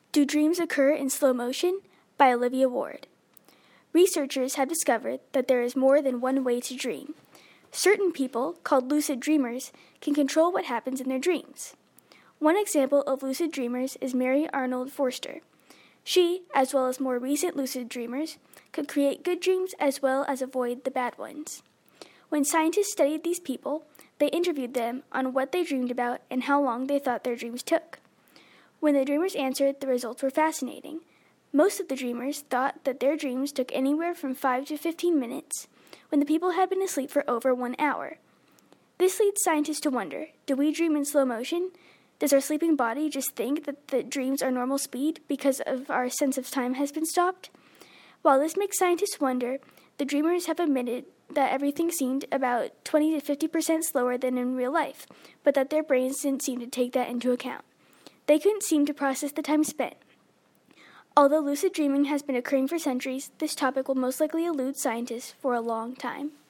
Do Dreams Occur in Slow Motion? By Olivia Ward. Researchers have discovered that there is more than one way to dream. Certain people, called lucid dreamers, can control what happens in their dreams. One example of lucid dreamers is Mary Arnold Forster. She, as well as more recent lucid dreamers, could create good dreams as well as avoid the bad ones. When scientists studied these people, they interviewed them on what they dreamed about and how long they thought their dreams took. When the dreamers answered, the results were fascinating. Most of the dreamers thought that their dreams took anywhere from 5 to 15 minutes, when the people had been asleep for over 1 hour. This leads scientists to wonder, do we dream in slow motion? Does our sleeping body just think that the dreams are normal speed because of our sense of time has been stopped? While this makes scientists wonder, the dreamers have admitted that everything seemed about 20 to 50% slower than in real life, but that their brains didn't seem to take that into account. They couldn't seem to process the time spent. Although lucid dreaming has been occurring for centuries, this topic will most likely elude scientists for a long time.